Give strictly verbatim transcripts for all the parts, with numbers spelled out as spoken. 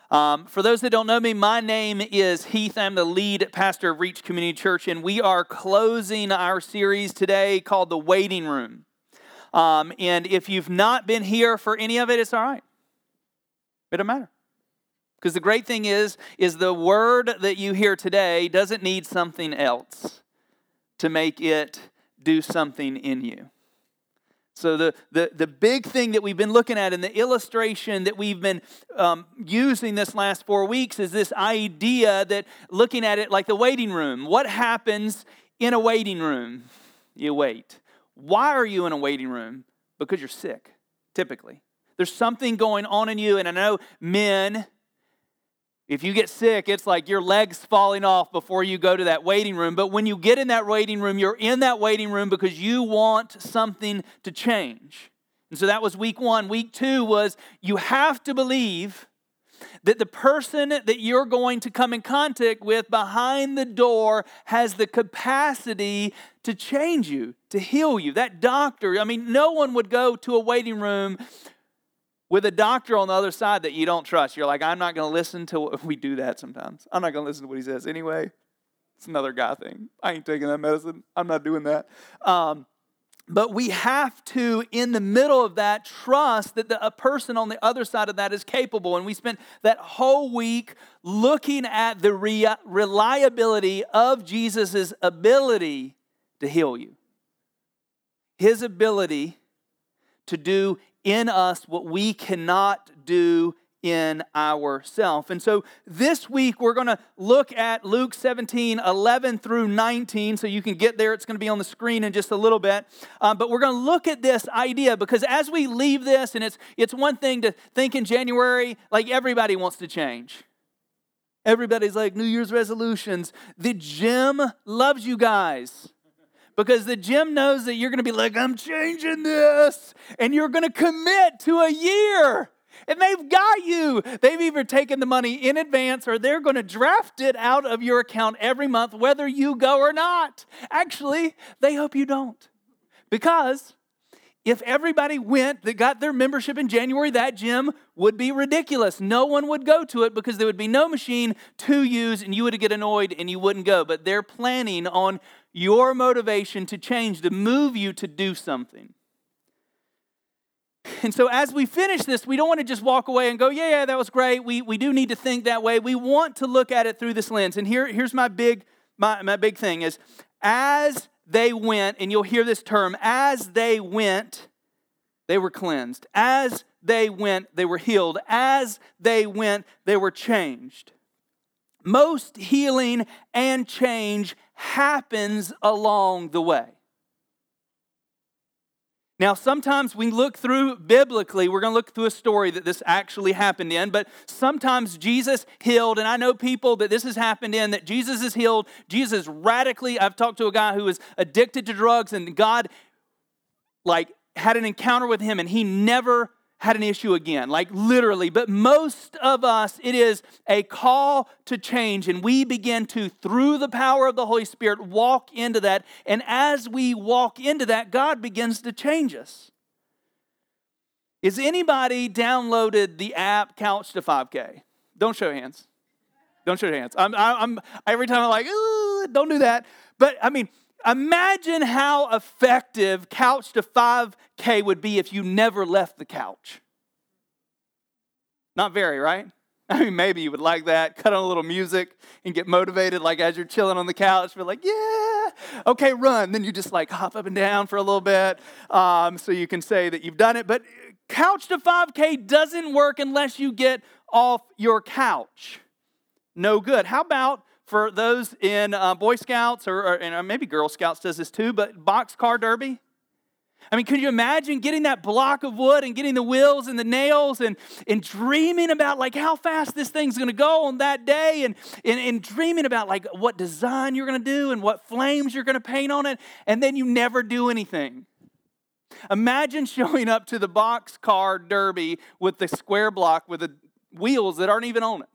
Um, for those that don't know me, my name is Heath. I'm the lead pastor of Reach Community Church, and we are closing our series today called The Waiting Room. Um, and if you've not been here for any of it, it's all right. It doesn't matter. Because the great thing is, is the word that you hear today doesn't need something else to make it do something in you. So the, the, the big thing that we've been looking at in the illustration that we've been um, using this last four weeks is this idea that looking at it like the waiting room. What happens in a waiting room? You wait. Why are you in a waiting room? Because you're sick, typically. There's something going on in you, and I know men, if you get sick, it's like your legs falling off before you go to that waiting room. But when you get in that waiting room, you're in that waiting room because you want something to change. And so that was week one. Week two was you have to believe that the person that you're going to come in contact with behind the door has the capacity to change you, to heal you. That doctor, I mean, no one would go to a waiting room with a doctor on the other side that you don't trust. You're like, I'm not going to listen to what we do that sometimes. I'm not going to listen to what he says anyway. It's another guy thing. I ain't taking that medicine. I'm not doing that. Um, but we have to, in the middle of that, trust that the, a person on the other side of that is capable. And we spent that whole week looking at the rea- reliability of Jesus' ability to heal you. His ability to do in us what we cannot do in ourselves. And so this week we're going to look at Luke seventeen, eleven through nineteen. So you can get there. It's going to be on the screen in just a little bit. Um, but we're going to look at this idea because as we leave this, and it's it's one thing to think in January, like everybody wants to change. Everybody's like New Year's resolutions. The gym loves you guys. Because the gym knows that you're going to be like, I'm changing this. And you're going to commit to a year. And they've got you. They've either taken the money in advance or they're going to draft it out of your account every month, whether you go or not. Actually, they hope you don't. Because if everybody went that got their membership in January, that gym would be ridiculous. No one would go to it because there would be no machine to use and you would get annoyed and you wouldn't go. But they're planning on your motivation to change, to move you to do something. And so as we finish this, we don't want to just walk away and go, yeah, yeah, that was great. We we do need to think that way. We want to look at it through this lens. And here, here's my big, my, my big thing is, as they went, and you'll hear this term, as they went, they were cleansed. As they went, they were healed. As they went, they were changed. Most healing and change happens along the way. Now, sometimes we look through biblically, we're going to look through a story that this actually happened in, but sometimes Jesus healed, and I know people that this has happened in, that Jesus is healed, Jesus radically, I've talked to a guy who was addicted to drugs, and God, like, had an encounter with him, and he never had an issue again, like literally. But most of us, it is a call to change. And we begin to, through the power of the Holy Spirit, walk into that. And as we walk into that, God begins to change us. Is anybody downloaded the app Couch to five K? Don't show hands. Don't show hands. I'm, I'm, every time I'm like, ooh, don't do that. But I mean, imagine how effective Couch to five K would be if you never left the couch. Not very, right? I mean, maybe you would like that. Cut on a little music and get motivated, like as you're chilling on the couch. Be like, yeah, okay, run. Then you just like hop up and down for a little bit um, so you can say that you've done it. But Couch to five K doesn't work unless you get off your couch. No good. How about for those in uh, Boy Scouts, or, or and maybe Girl Scouts does this too, but boxcar derby? I mean, could you imagine getting that block of wood and getting the wheels and the nails and, and dreaming about like how fast this thing's going to go on that day and, and, and dreaming about like what design you're going to do and what flames you're going to paint on it, and then you never do anything. Imagine showing up to the boxcar derby with the square block with the wheels that aren't even on it.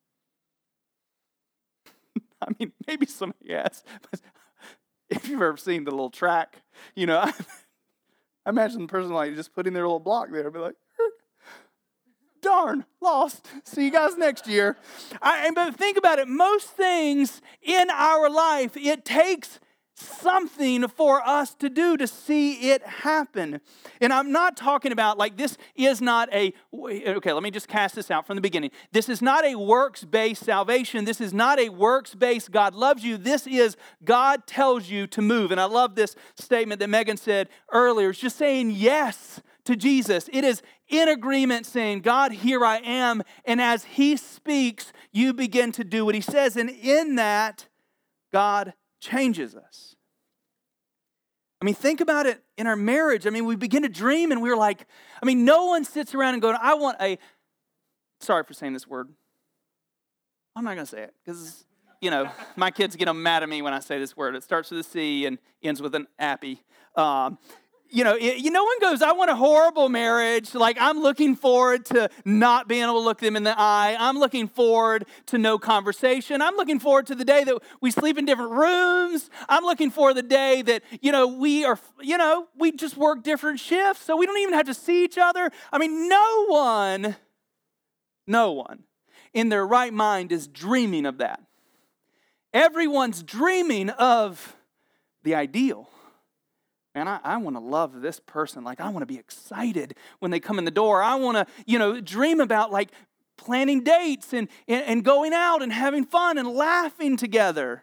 I mean, maybe somebody has, but if you've ever seen the little track, you know, I, I imagine the person like just putting their little block there and be like, darn, lost. See you guys next year. I, but think about it. Most things in our life, it takes something for us to do to see it happen. And I'm not talking about like this is not a, okay, let me just cast this out from the beginning. This is not a works-based salvation. This is not a works-based God loves you. This is God tells you to move. And I love this statement that Megan said earlier. It's just saying yes to Jesus. It is in agreement saying, God, here I am. And as he speaks, you begin to do what he says. And in that, God changes us. I mean, think about it in our marriage. I mean, we begin to dream and we're like, I mean, no one sits around and goes, I want a, sorry for saying this word. I'm not going to say it because, you know, my kids get mad at me when I say this word. It starts with a C and ends with an appy. Um, You know, it, you no one goes, I want a horrible marriage. Like, I'm looking forward to not being able to look them in the eye. I'm looking forward to no conversation. I'm looking forward to the day that we sleep in different rooms. I'm looking for the day that, you know, we are, you know, we just work different shifts. So we don't even have to see each other. I mean, no one, no one in their right mind is dreaming of that. Everyone's dreaming of the ideal. Man, I, I want to love this person. Like, I want to be excited when they come in the door. I want to, you know, dream about, like, planning dates and, and, and going out and having fun and laughing together.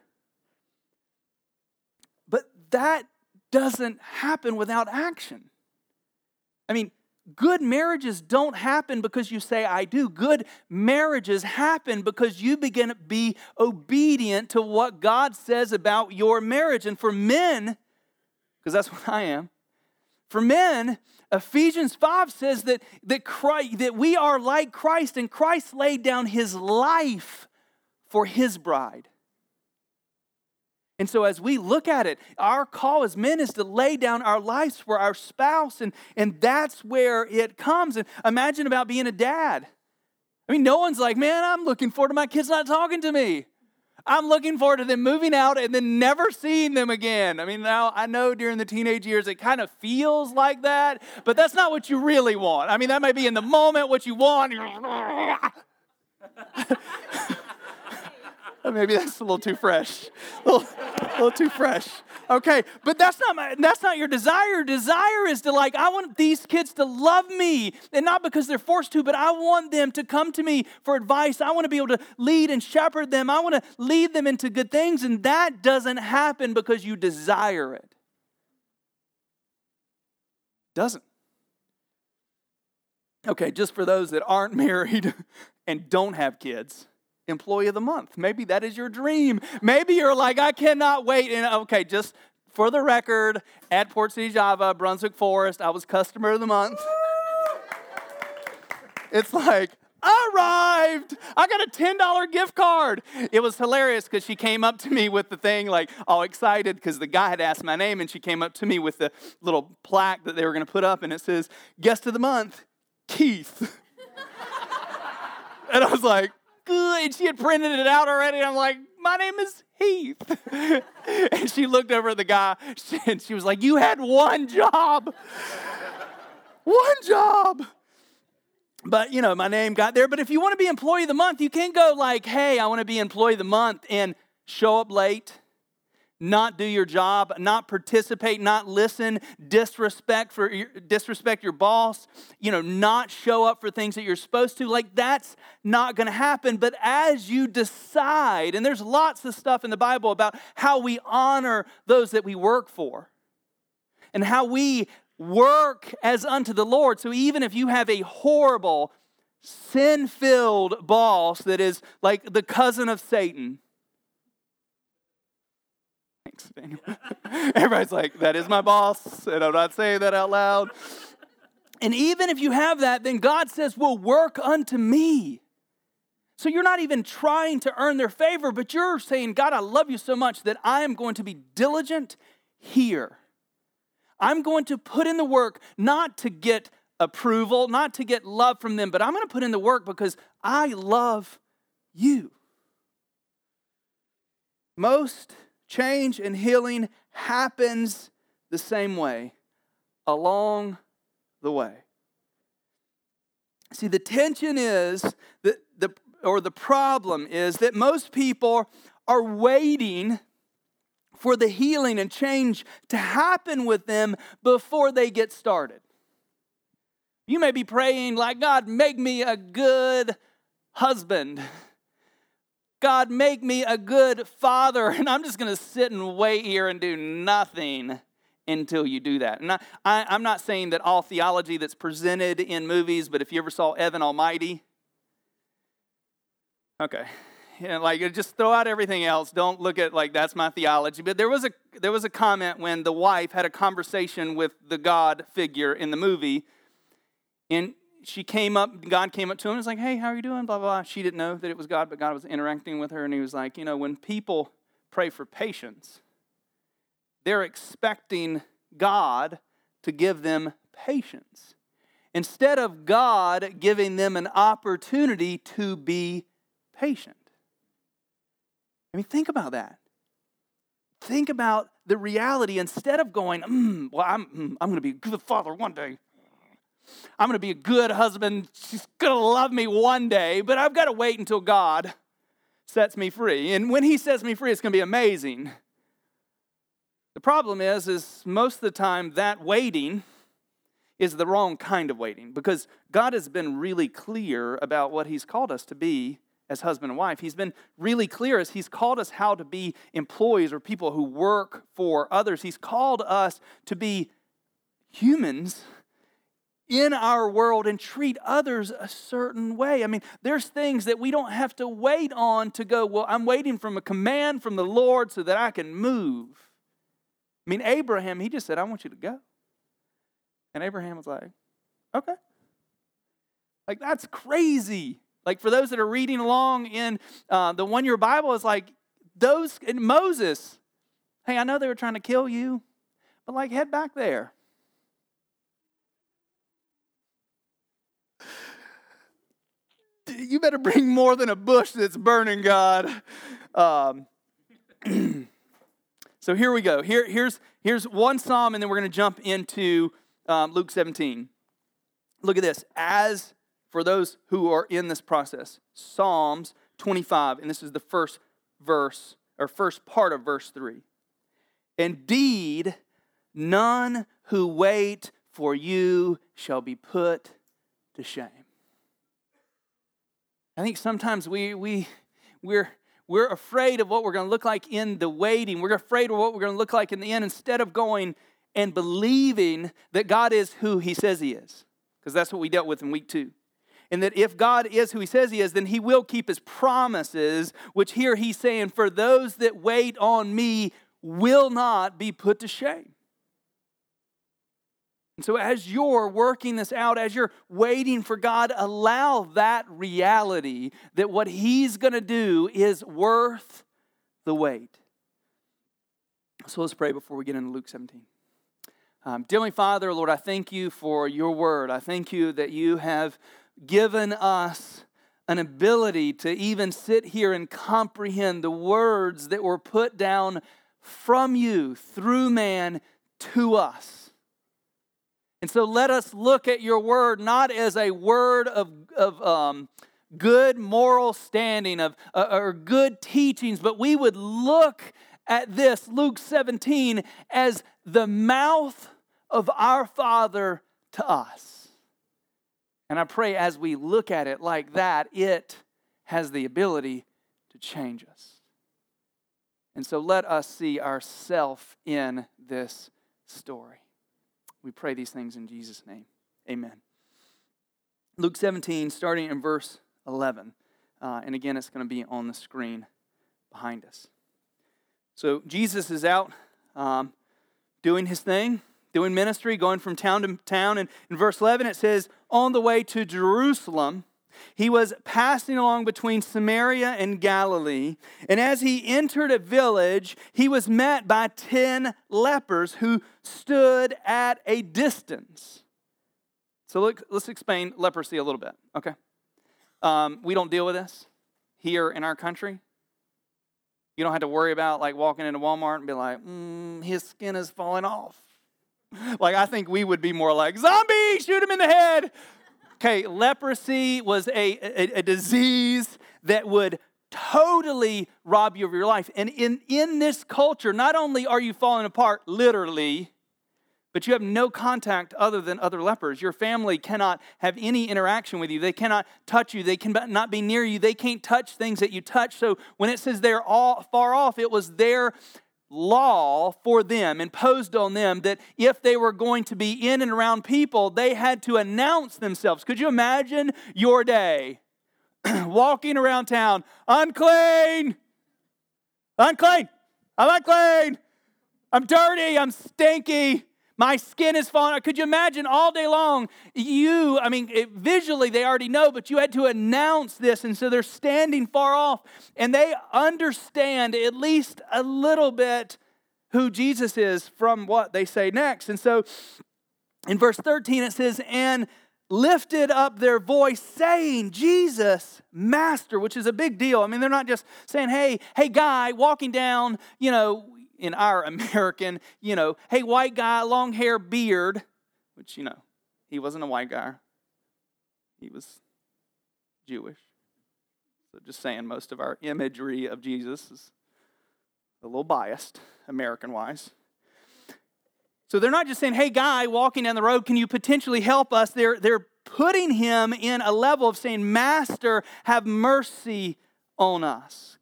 But that doesn't happen without action. I mean, good marriages don't happen because you say, I do. Good marriages happen because you begin to be obedient to what God says about your marriage. And for men, because that's what I am. For men, Ephesians five says that, that, Christ, that we are like Christ, and Christ laid down his life for his bride. And so as we look at it, our call as men is to lay down our lives for our spouse, and, and that's where it comes. And imagine about being a dad. I mean, no one's like, man, I'm looking forward to my kids not talking to me. I'm looking forward to them moving out and then never seeing them again. I mean, now I know during the teenage years it kind of feels like that, but that's not what you really want. I mean, that might be in the moment what you want. Maybe that's a little too fresh. A little, a little too fresh. Okay, but that's not my, that's not your desire. Desire is to like, I want these kids to love me, and not because they're forced to, but I want them to come to me for advice. I want to be able to lead and shepherd them. I want to lead them into good things, and that doesn't happen because you desire it. Doesn't. Okay, just for those that aren't married and don't have kids, Employee of the Month. Maybe that is your dream. Maybe you're like, I cannot wait. And okay, just for the record, at Port City Java, Brunswick Forest, I was Customer of the Month. It's like, arrived. I got a ten dollars gift card. It was hilarious because she came up to me with the thing, like all excited because the guy had asked my name, and she came up to me with the little plaque that they were going to put up, and it says, Guest of the Month, Keith. And I was like, good. She had printed it out already. I'm like, my name is Heath. And she looked over at the guy, and she was like, you had one job. One job. But, you know, my name got there. But if you want to be Employee of the Month, you can't go like, hey, I want to be Employee of the Month and show up late, not do your job, not participate, not listen, disrespect for disrespect your boss, you know, not show up for things that you're supposed to. Like, that's not going to happen. But as you decide, and there's lots of stuff in the Bible about how we honor those that we work for and how we work as unto the Lord. So even if you have a horrible, sin-filled boss that is like the cousin of Satan, Daniel. Everybody's like, that is my boss, and I'm not saying that out loud. And even if you have that, then God says, well, work unto me. So you're not even trying to earn their favor, but you're saying, God, I love you so much that I am going to be diligent here. I'm going to put in the work not to get approval, not to get love from them, but I'm going to put in the work because I love you. Most change and healing happens the same way, along the way. See, the tension is that the or the problem is that most people are waiting for the healing and change to happen with them before they get started. You may be praying like, God, make me a good husband. God, make me a good father. And I'm just going to sit and wait here and do nothing until you do that. And I, I, I'm not saying that all theology that's presented in movies, but if you ever saw Evan Almighty, okay, yeah, like just throw out everything else. Don't look at like that's my theology. But there was a there was a comment when the wife had a conversation with the God figure in the movie, and she came up. God came up to him and was like, "Hey, how are you doing?" Blah blah blah. She didn't know that it was God, but God was interacting with her, and he was like, "You know, when people pray for patience, they're expecting God to give them patience instead of God giving them an opportunity to be patient." I mean, think about that. Think about the reality. Instead of going, mm, well, I'm, mm, I'm going to be a good father one day. I'm going to be a good husband. She's going to love me one day, but I've got to wait until God sets me free. And when he sets me free, it's going to be amazing. The problem is, is most of the time that waiting is the wrong kind of waiting, because God has been really clear about what he's called us to be as husband and wife. He's been really clear as he's called us how to be employees or people who work for others. He's called us to be humans in our world and treat others a certain way. I mean, there's things that we don't have to wait on to go, well, I'm waiting from a command from the Lord so that I can move. I mean, Abraham, he just said, I want you to go. And Abraham was like, okay. Like, that's crazy. Like, for those that are reading along in uh, the one-year Bible, it's like, those, and Moses, hey, I know they were trying to kill you, but like, head back there. You better bring more than a bush that's burning, God. Um, so here we go. Here, here's, here's one psalm, and then we're going to jump into um, Luke seventeen. Look at this. As for those who are in this process, Psalms twenty-five, and this is the first verse, or first part of verse three. Indeed, none who wait for you shall be put to shame. I think sometimes we, we, we're, we're afraid of what we're going to look like in the waiting. We're afraid of what we're going to look like in the end instead of going and believing that God is who he says he is. Because that's what we dealt with in week two. And that if God is who he says he is, then he will keep his promises, which here he's saying, for those that wait on me will not be put to shame. And so as you're working this out, as you're waiting for God, allow that reality that what he's going to do is worth the wait. So let's pray before we get into Luke seventeen. Um, Dear Heavenly Father, Lord, I thank you for your word. I thank you that you have given us an ability to even sit here and comprehend the words that were put down from you through man to us. And so let us look at your word not as a word of, of um, good moral standing, of uh, or good teachings, but we would look at this, Luke seventeen, as the mouth of our Father to us. And I pray as we look at it like that, it has the ability to change us. And so let us see ourselves in this story. We pray these things in Jesus' name. Amen. Luke seventeen, starting in verse eleven. Uh, and again, it's going to be on the screen behind us. So Jesus is out um, doing his thing, doing ministry, going from town to town. And in verse eleven, it says, on the way to Jerusalem, he was passing along between Samaria and Galilee. And as he entered a village, he was met by ten lepers who stood at a distance. So look, let's explain leprosy a little bit, okay? Um, we don't deal with this here in our country. You don't have to worry about like walking into Walmart and be like, mm, his skin is falling off. Like, I think we would be more like, zombie, shoot him in the head. Okay, leprosy was a, a, a disease that would totally rob you of your life. And in, in this culture, not only are you falling apart, literally, but you have no contact other than other lepers. Your family cannot have any interaction with you. They cannot touch you. They cannot be near you. They can't touch things that you touch. So when it says they're all far off, it was their law for them, imposed on them, that if they were going to be in and around people, they had to announce themselves. Could you imagine your day walking around town, unclean, unclean, I'm unclean, I'm dirty, I'm stinky, my skin is falling out. Could you imagine all day long, you, I mean, it, visually they already know, but you had to announce this, and so they're standing far off, and they understand at least a little bit who Jesus is from what they say next. And so in verse thirteen it says, and lifted up their voice saying, Jesus, Master, which is a big deal. I mean, they're not just saying, hey, hey guy, walking down, you know, in our American, you know, hey, white guy, long hair, beard, which, you know, he wasn't a white guy. He was Jewish. So just saying, most of our imagery of Jesus is a little biased, American-wise. So they're not just saying, hey, guy, walking down the road, can you potentially help us? They're, they're putting him in a level of saying, Master, have mercy on us.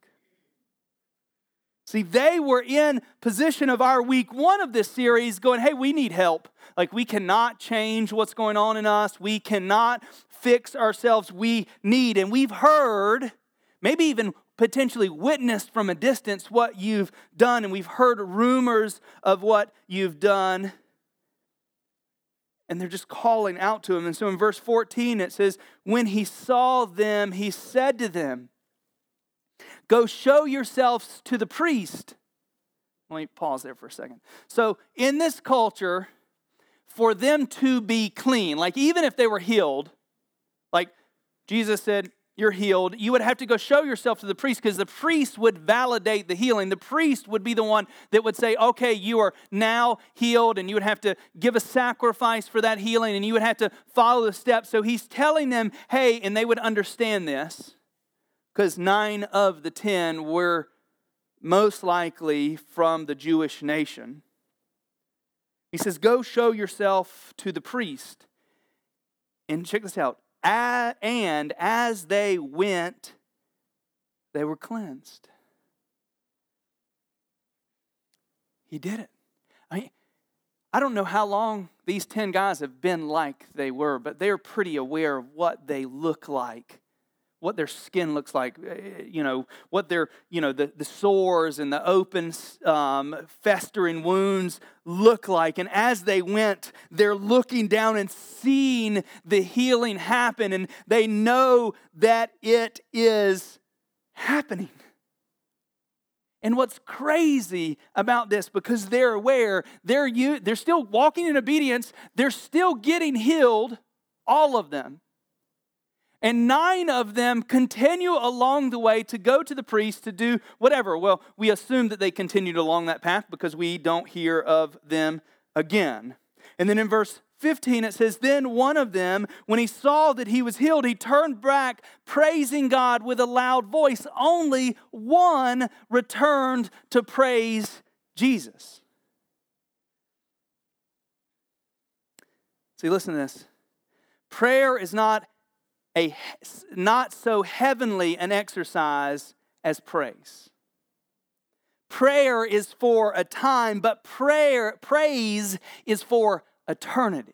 See, they were in position of our week one of this series going, hey, we need help. Like, we cannot change what's going on in us. We cannot fix ourselves. We need, and we've heard, maybe even potentially witnessed from a distance what you've done, and we've heard rumors of what you've done, and they're just calling out to him. And so in verse fourteen it says, when he saw them, he said to them, go show yourselves to the priest. Let me pause there for a second. So in this culture, for them to be clean, like even if they were healed, like Jesus said, you're healed, you would have to go show yourself to the priest, because the priest would validate the healing. The priest would be the one that would say, okay, you are now healed, and you would have to give a sacrifice for that healing, and you would have to follow the steps. So he's telling them, hey, and they would understand this, because nine of the ten were most likely from the Jewish nation. He says, go show yourself to the priest. And check this out. And as they went, they were cleansed. He did it. I mean, I don't know how long these ten guys have been like they were, but they're pretty aware of what they look like, what their skin looks like, you know, what their, you know, the, the sores and the open, um, festering wounds look like. And as they went, they're looking down and seeing the healing happen, and they know that it is happening. And what's crazy about this, because they're aware, they're, you, they're still walking in obedience, they're still getting healed, all of them. And nine of them continue along the way to go to the priest to do whatever. Well, we assume that they continued along that path because we don't hear of them again. And then in verse fifteen it says, then one of them, when he saw that he was healed, he turned back, praising God with a loud voice. Only one returned to praise Jesus. See, listen to this. Prayer is not a not so heavenly an exercise as praise. Prayer is for a time, but prayer, praise is for eternity.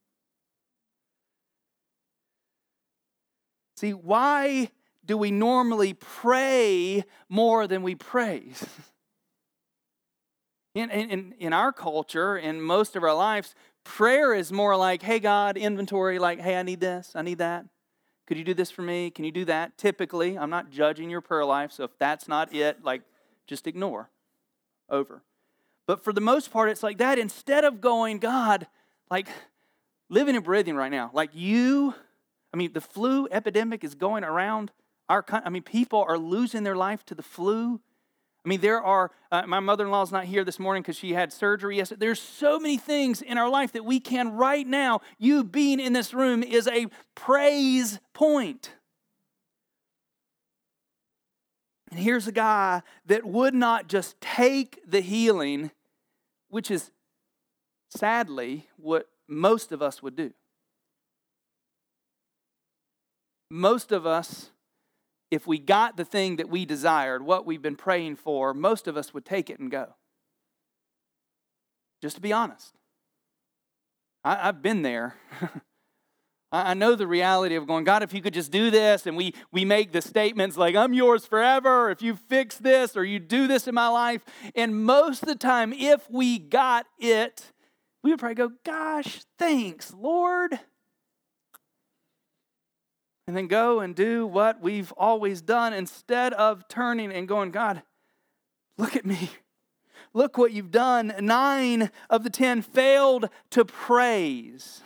See, why do we normally pray more than we praise? In, in, in our culture, in most of our lives, prayer is more like, hey God, inventory, like, hey, I need this, I need that. Could you do this for me? Can you do that? Typically, I'm not judging your prayer life, so if that's not it, like, just ignore. Over. But for the most part, it's like that. Instead of going, God, like, living and breathing right now. Like you, I mean, the flu epidemic is going around our country. I mean, people are losing their life to the flu. I I mean, there are, uh, my mother-in-law's not here this morning because she had surgery yesterday. There's so many things in our life that we can right now. You being in this room is a praise point. And here's a guy that would not just take the healing, which is sadly what most of us would do. Most of us, if we got the thing that we desired, what we've been praying for, most of us would take it and go. Just to be honest. I, I've been there. I know the reality of going, God, if you could just do this, and we, we make the statements like, I'm yours forever, if you fix this, or you do this in my life. And most of the time, if we got it, we would probably go, gosh, thanks, Lord. And then go and do what we've always done instead of turning and going, God, look at me. Look what you've done. Nine of the ten failed to praise.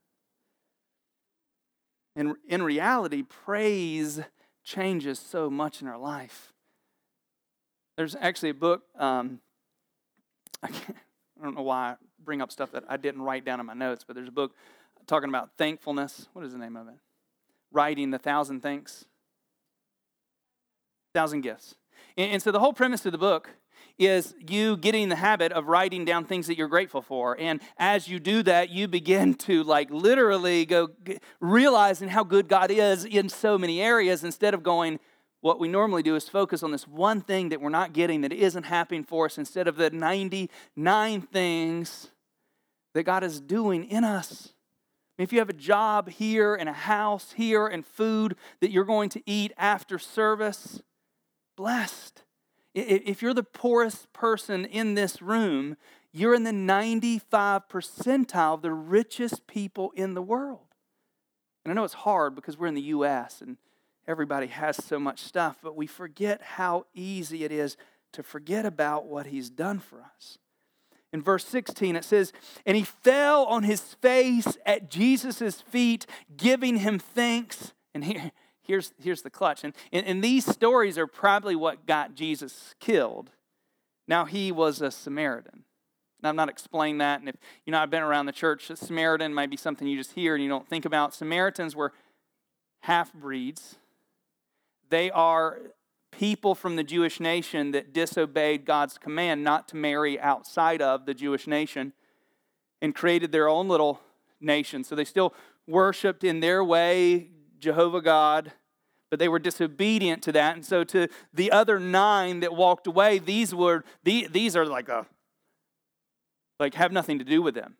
And in reality, praise changes so much in our life. There's actually a book, um, I, can't, I don't know why I bring up stuff that I didn't write down in my notes, but there's a book talking about thankfulness. What is the name of it? Writing the Thousand Thanks. Thousand Gifts. And, and so the whole premise of the book is you getting the habit of writing down things that you're grateful for. And as you do that, you begin to like literally go realizing how good God is in so many areas instead of going, what we normally do is focus on this one thing that we're not getting, that isn't happening for us, instead of the ninety-nine things that God is doing in us. If you have a job here and a house here and food that you're going to eat after service, blessed. If you're the poorest person in this room, you're in the ninety-five percentile of the richest people in the world. And I know it's hard because we're in the U S and everybody has so much stuff, but we forget how easy it is to forget about what He's done for us. In verse sixteen, it says, and he fell on his face at Jesus' feet, giving him thanks. And here, here's, here's the clutch. And, and, and these stories are probably what got Jesus killed. Now, he was a Samaritan. Now, I'm not explaining that. And if, you know, I've been around the church, a Samaritan might be something you just hear and you don't think about. Samaritans were half-breeds. They are people from the Jewish nation that disobeyed God's command not to marry outside of the Jewish nation and created their own little nation. So they still worshiped in their way Jehovah God, but they were disobedient to that. And so to the other nine that walked away, these were these are like a like have nothing to do with them.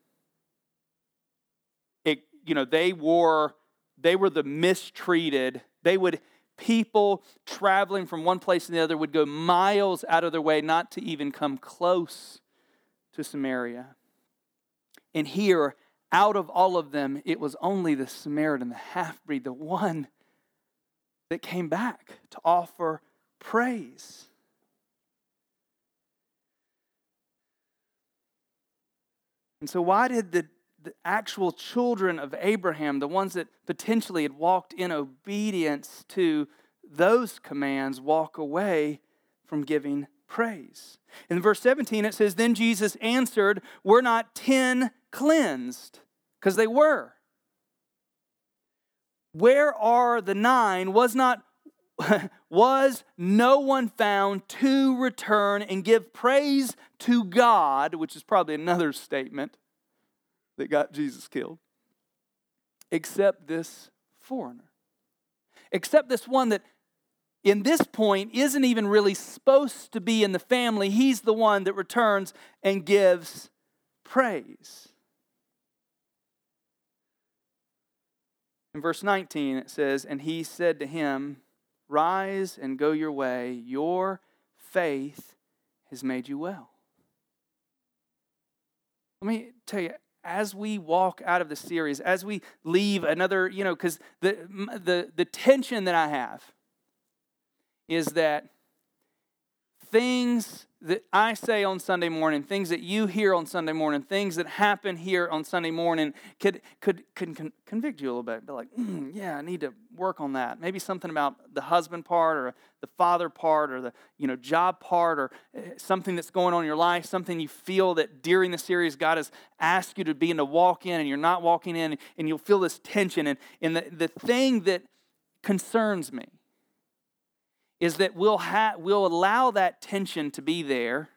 It, you know, they were they were the mistreated. They would People traveling from one place to the other would go miles out of their way not to even come close to Samaria. And here, out of all of them, it was only the Samaritan, the half-breed, the one that came back to offer praise. And so why did the The actual children of Abraham, the ones that potentially had walked in obedience to those commands, walk away from giving praise? In verse seventeen, it says, then Jesus answered, were not ten cleansed? Because they were. Where are the nine? Was not was no one found to return and give praise to God, which is probably another statement that got Jesus killed, except this foreigner. Except this one that in this point isn't even really supposed to be in the family. He's the one that returns and gives praise. In verse nineteen it says, and he said to him, rise and go your way, your faith has made you well. Let me tell you, as we walk out of the series, as we leave another, you know, because the, the, the tension that I have is that things that I say on Sunday morning, things that you hear on Sunday morning, things that happen here on Sunday morning could could, could con- convict you a little bit. Be like, mm, yeah, I need to work on that. Maybe something about the husband part or the father part or the you know job part or something that's going on in your life, something you feel that during the series God has asked you to begin to walk in and you're not walking in, and you'll feel this tension. And, and the, the thing that concerns me is that we'll, ha- we'll allow that tension to be there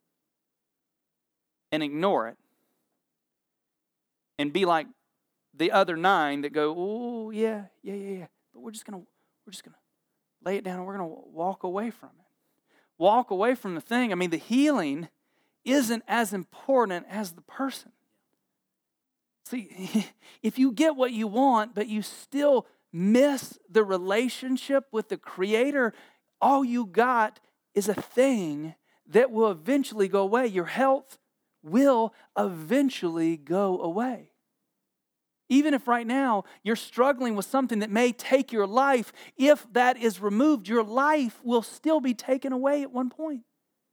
and ignore it and be like the other nine that go, oh, yeah, yeah, yeah, yeah. But we're just going to we're just gonna lay it down and we're going to walk away from it. Walk away from the thing. I mean, the healing isn't as important as the person. See, if you get what you want, but you still miss the relationship with the Creator, all you got is a thing that will eventually go away. Your health will eventually go away. Even if right now you're struggling with something that may take your life, if that is removed, your life will still be taken away at one point.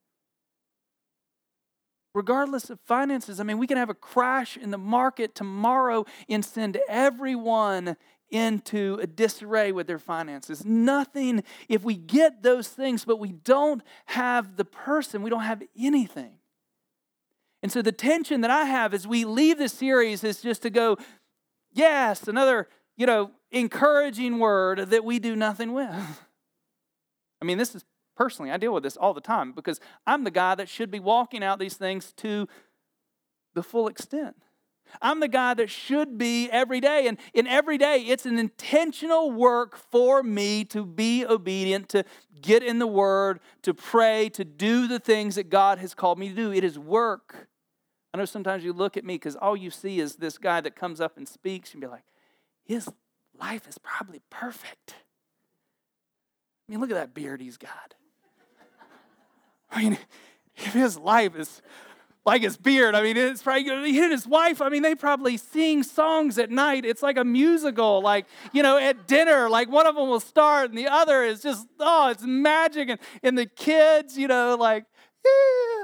Regardless of finances, I mean, we can have a crash in the market tomorrow and send everyone into a disarray with their finances. Nothing, if we get those things, but we don't have the person, we don't have anything. And so the tension that I have as we leave this series is just to go, yes, another, you know, encouraging word that we do nothing with. I mean, this is personally, I deal with this all the time because I'm the guy that should be walking out these things to the full extent. I'm the guy that should be every day. And in every day, it's an intentional work for me to be obedient, to get in the Word, to pray, to do the things that God has called me to do. It is work. I know sometimes you look at me because all you see is this guy that comes up and speaks and be like, his life is probably perfect. I mean, look at that beard he's got. I mean, if his life is like his beard, I mean, it's probably, he and his wife, I mean, they probably sing songs at night. It's like a musical, like, you know, at dinner, like one of them will start and the other is just, oh, it's magic. And, and the kids, you know, like, yeah.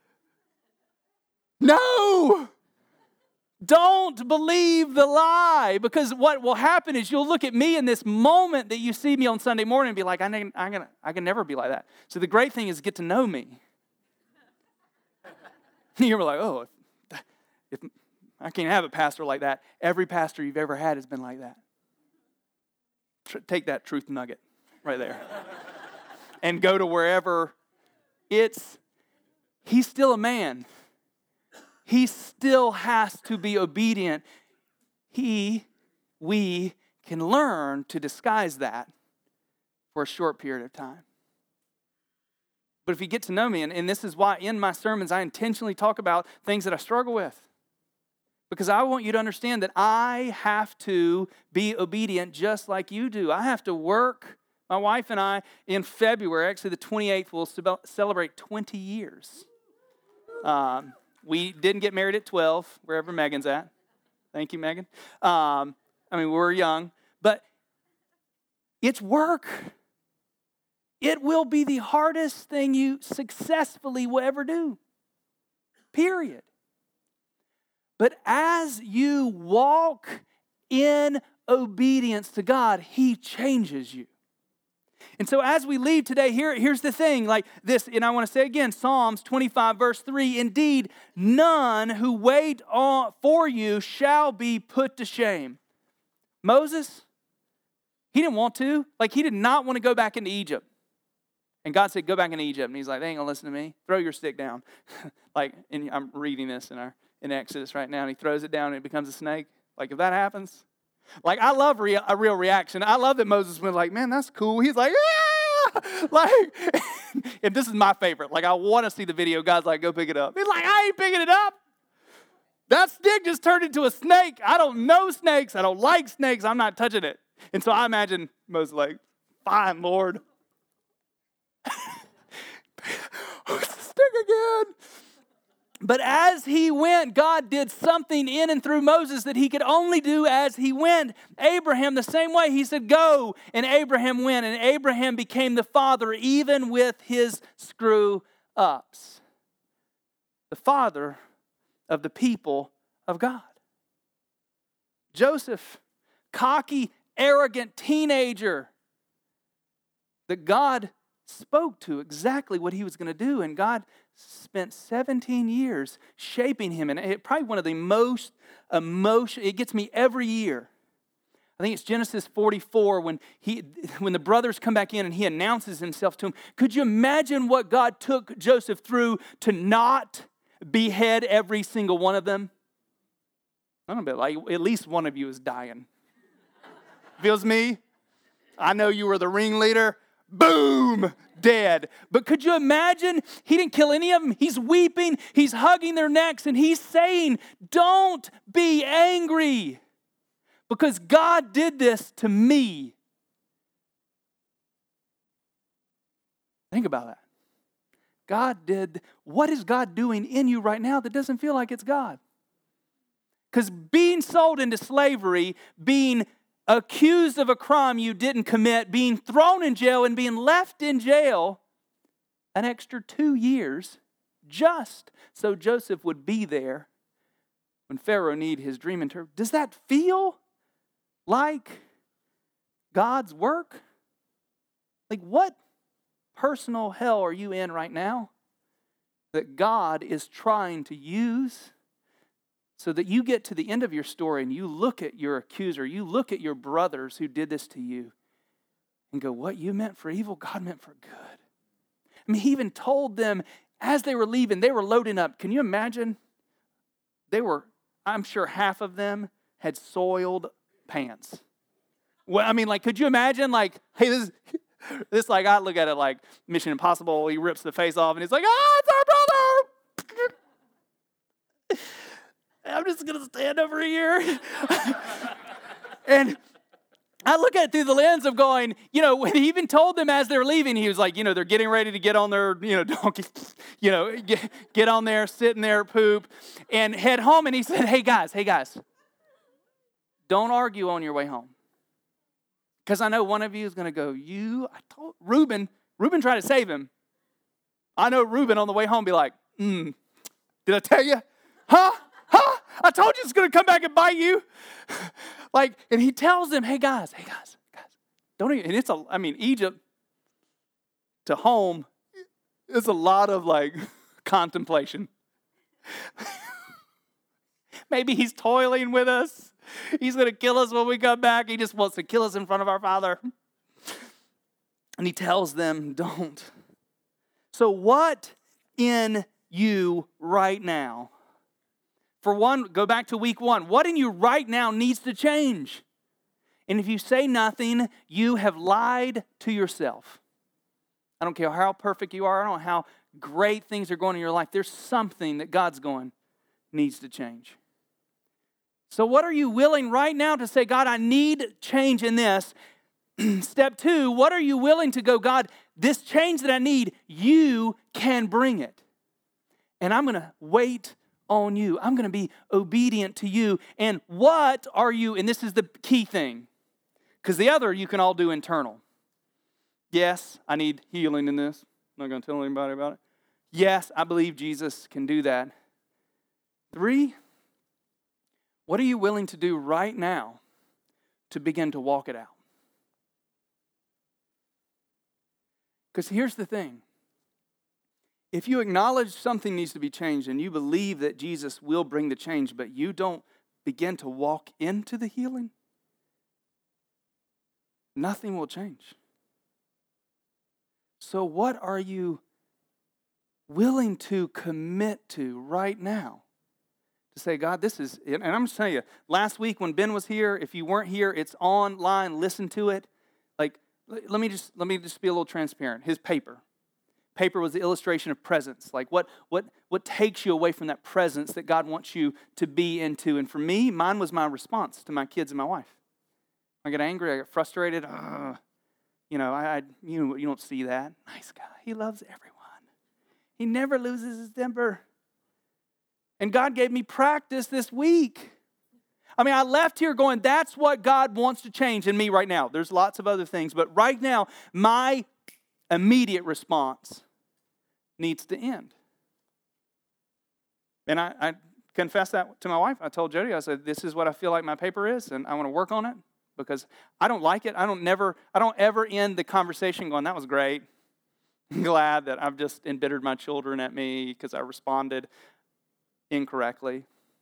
No! Don't believe the lie, because what will happen is you'll look at me in this moment that you see me on Sunday morning and be like, I can, I can, I can never be like that. So the great thing is get to know me. You're like, oh, if, if I can't have a pastor like that. Every pastor you've ever had has been like that. Tr- take that truth nugget right there and go to wherever it's, he's still a man. He still has to be obedient. He, we can learn to disguise that for a short period of time. But if you get to know me, and, and this is why in my sermons I intentionally talk about things that I struggle with. Because I want you to understand that I have to be obedient just like you do. I have to work. My wife and I, in February, actually the twenty-eighth, will celebrate twenty years. Um, we didn't get married at twelve, wherever Megan's at. Thank you, Megan. Um, I mean, we were young. But it's work. It will be the hardest thing you successfully will ever do. Period. But as you walk in obedience to God, He changes you. And so as we leave today, here, here's the thing, like this, and I want to say again, Psalms twenty-five, verse three, indeed, none who wait on, for you shall be put to shame. Moses, he didn't want to. Like, he did not want to go back into Egypt. And God said, go back into Egypt. And he's like, they ain't going to listen to me. Throw your stick down. Like, and I'm reading this in our in Exodus right now, and he throws it down and it becomes a snake. Like, if that happens, like, I love rea- a real reaction. I love that Moses went like, man, that's cool. He's like, yeah! Like, and this is my favorite. Like, I want to see the video. God's like, go pick it up. He's like, I ain't picking it up. That stick just turned into a snake. I don't know snakes. I don't like snakes. I'm not touching it. And so I imagine Moses like, fine, Lord. Stick again. But as he went, God did something in and through Moses that he could only do as he went. Abraham, the same way, he said, go, and Abraham went, and Abraham became the father even with his screw-ups. The father of the people of God. Joseph, cocky, arrogant teenager that God spoke to exactly what he was going to do, and God spent seventeen years shaping him, and it, probably one of the most emotion. It gets me every year. I think it's Genesis forty-four when he, when the brothers come back in and he announces himself to them. Could you imagine what God took Joseph through to not behead every single one of them? I don't know, like at least one of you is dying. Feels me? I know you were the ringleader. Boom, dead. But could you imagine? He didn't kill any of them. He's weeping. He's hugging their necks. And he's saying, don't be angry because God did this to me. Think about that. God did. What is God doing in you right now that doesn't feel like it's God? Because being sold into slavery, being accused of a crime you didn't commit, being thrown in jail and being left in jail an extra two years just so Joseph would be there when Pharaoh needed his dream interpreted. Does that feel like God's work? Like what personal hell are you in right now that God is trying to use so that you get to the end of your story and you look at your accuser, you look at your brothers who did this to you and go, what you meant for evil, God meant for good. I mean, he even told them as they were leaving, they were loading up. Can you imagine? They were, I'm sure half of them had soiled pants. Well, I mean, like, could you imagine? Like, hey, this, this like, I look at it like Mission Impossible. He rips the face off and he's like, ah, it's our brother. I'm just going to stand over here. And I look at it through the lens of going, you know, when he even told them as they were leaving, he was like, you know, they're getting ready to get on their, you know, donkey, you know, get, get on there, sit in there, poop, and head home. And he said, hey, guys, hey, guys, don't argue on your way home. Because I know one of you is going to go, you, I told Reuben, Reuben tried to save him. I know Reuben on the way home be like, mm, did I tell you? Huh? Huh? I told you it's going to come back and bite you. Like, and he tells them, hey guys, hey guys, guys, don't even, and it's a, I mean, Egypt to home is a lot of like contemplation. Maybe he's toiling with us. He's going to kill us when we come back. He just wants to kill us in front of our Father. And he tells them, don't. So what in you right now? For one, go back to week one. What in you right now needs to change? And if you say nothing, you have lied to yourself. I don't care how perfect you are. I don't know how great things are going in your life. There's something that God's going needs to change. So what are you willing right now to say, God, I need change in this? Step two, what are you willing to go, God, this change that I need, you can bring it. And I'm going to wait on you. I'm going to be obedient to you. And what are you, and this is the key thing, because the other you can all do internal. Yes, I need healing in this. I'm not going to tell anybody about it. Yes, I believe Jesus can do that. Three, what are you willing to do right now to begin to walk it out? Because here's the thing. If you acknowledge something needs to be changed and you believe that Jesus will bring the change, but you don't begin to walk into the healing, nothing will change. So what are you willing to commit to right now? To say, God, this is, and I'm just telling you, last week when Ben was here, if you weren't here, it's online, listen to it. Like, let me just let me just be a little transparent. His paper. Paper was the illustration of presence. Like what, what, what takes you away from that presence that God wants you to be into. And for me, mine was my response to my kids and my wife. I got angry, I got frustrated. Uh, you know, I, I you, you don't see that. Nice guy. He loves everyone. He never loses his temper. And God gave me practice this week. I mean, I left here going, that's what God wants to change in me right now. There's lots of other things, but right now, my immediate response needs to end. And I, I confessed that to my wife. I told Jody, I said, this is what I feel like my paper is, and I want to work on it because I don't like it. I don't never, I don't ever end the conversation going, that was great. I'm glad that I've just embittered my children at me because I responded incorrectly.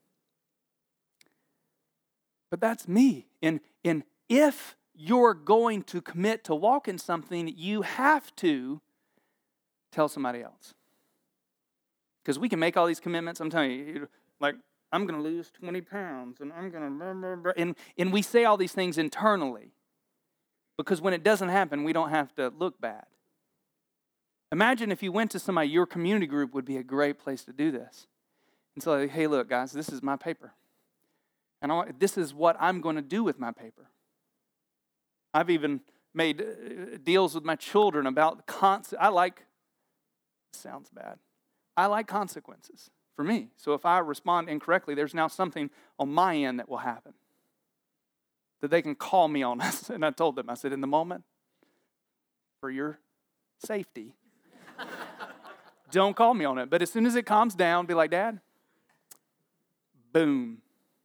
But that's me. And, and if you're going to commit to walk in something, you have to tell somebody else. Because we can make all these commitments. I'm telling you, like, I'm going to lose twenty pounds, and I'm going to... And, and we say all these things internally. Because when it doesn't happen, we don't have to look bad. Imagine if you went to somebody, your community group would be a great place to do this. And so, like, hey, look, guys, this is my paper. And I want, this is what I'm going to do with my paper. I've even made uh, deals with my children about, cons- I like, sounds bad, I like consequences for me. So if I respond incorrectly, there's now something on my end that will happen. That they can call me on this. And I told them, I said, in the moment, for your safety, don't call me on it. But as soon as it calms down, be like, Dad, boom.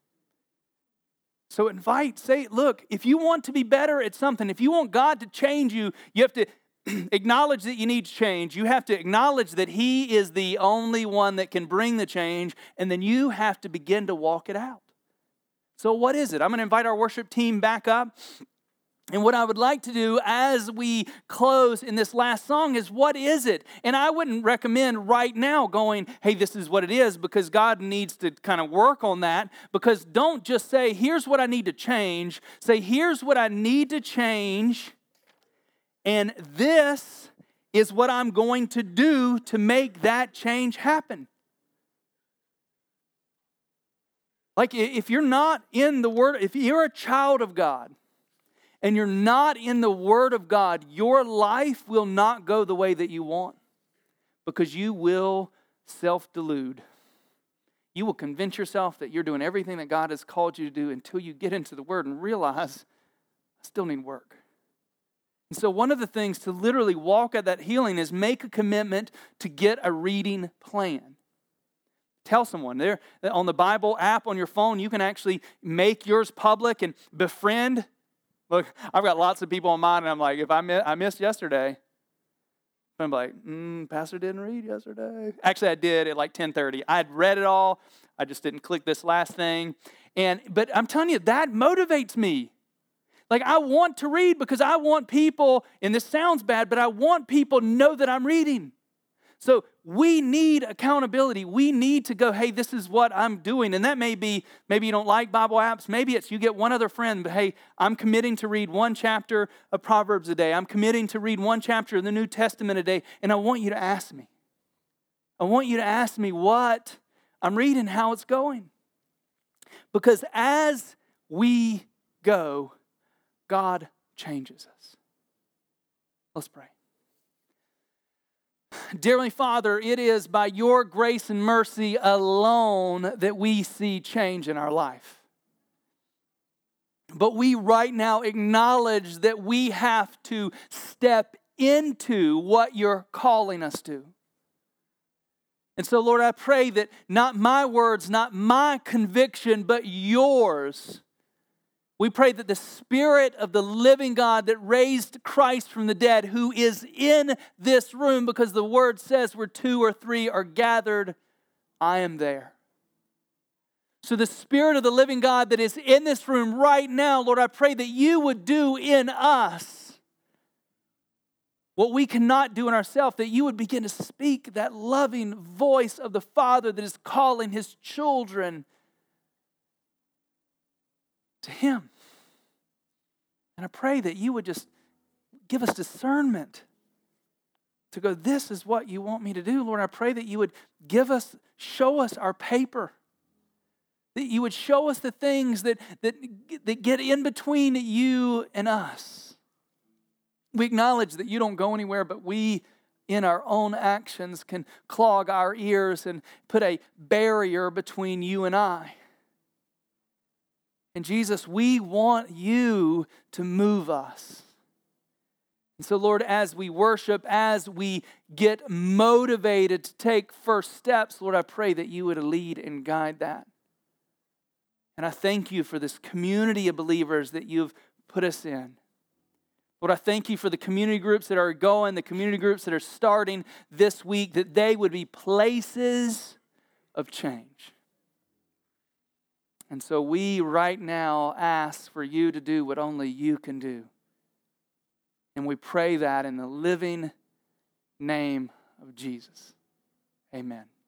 So invite, say, look, if you want to be better at something, if you want God to change you, you have to acknowledge that you need to change. You have to acknowledge that He is the only one that can bring the change, and then you have to begin to walk it out. So what is it? I'm going to invite our worship team back up. And what I would like to do as we close in this last song is, what is it? And I wouldn't recommend right now going, hey, this is what it is, because God needs to kind of work on that. Because don't just say, here's what I need to change. Say, here's what I need to change. And this is what I'm going to do to make that change happen. Like if you're not in the Word, if you're a child of God, and you're not in the Word of God, your life will not go the way that you want, because you will self-delude. You will convince yourself that you're doing everything that God has called you to do until you get into the Word and realize, I still need work. And so one of the things to literally walk at that healing is make a commitment to get a reading plan. Tell someone. There on the Bible app on your phone, you can actually make yours public and befriend. Look, I've got lots of people on mine, and I'm like, if I, miss, I missed yesterday, I'm like, mm, Pastor didn't read yesterday. Actually, I did at like ten thirty. I had read it all. I just didn't click this last thing. And But I'm telling you, that motivates me. Like, I want to read because I want people, and this sounds bad, but I want people to know that I'm reading. So we need accountability. We need to go, hey, this is what I'm doing. And that may be, maybe you don't like Bible apps. Maybe it's you get one other friend, but hey, I'm committing to read one chapter of Proverbs a day. I'm committing to read one chapter of the New Testament a day. And I want you to ask me. I want you to ask me what I'm reading, how it's going. Because as we go, God changes us. Let's pray. Dearly Father, it is by your grace and mercy alone that we see change in our life. But we right now acknowledge that we have to step into what you're calling us to. And so, Lord, I pray that not my words, not my conviction, but yours. We pray that the Spirit of the living God that raised Christ from the dead, who is in this room, because the Word says where two or three are gathered, I am there. So the Spirit of the living God that is in this room right now, Lord, I pray that you would do in us what we cannot do in ourselves, that you would begin to speak that loving voice of the Father that is calling His children to Him. And I pray that you would just give us discernment to go, this is what you want me to do. Lord, I pray that you would give us, show us our paper. That you would show us the things that, that, that get in between you and us. We acknowledge that you don't go anywhere, but we in our own actions can clog our ears and put a barrier between you and I. And Jesus, we want you to move us. And so, Lord, as we worship, as we get motivated to take first steps, Lord, I pray that you would lead and guide that. And I thank you for this community of believers that you've put us in. Lord, I thank you for the community groups that are going, the community groups that are starting this week, that they would be places of change. And so we right now ask for you to do what only you can do. And we pray that in the living name of Jesus. Amen.